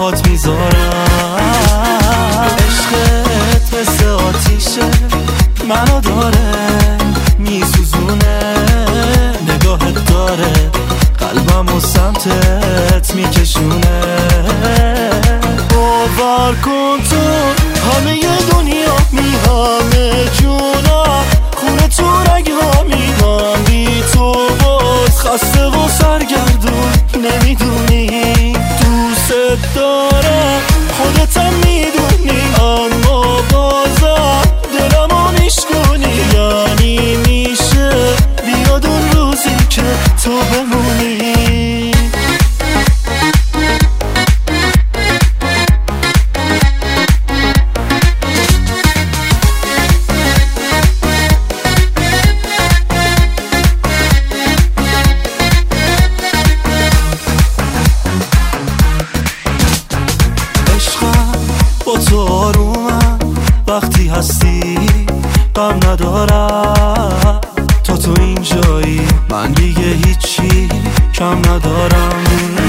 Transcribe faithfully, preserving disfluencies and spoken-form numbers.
بات میذارم. عشقت مثل آتیشه منو داره میسوزونه، نگاهت داره قلبم و سمتت میکشونه. باور کن تو همه ی دنیا می همه جونا خونه تو رگها میدم، بی تو باز خسته و سرگردون نمیدونی دوست دارم خودتم میدونی، اما بازم دلمو میشکنی. یعنی میشه بیاد اون روزی که تو بمونی. با تو آرومم وقتی هستی، غم ندارم تا تو اینجایی، من دیگه هیچی کم ندارم.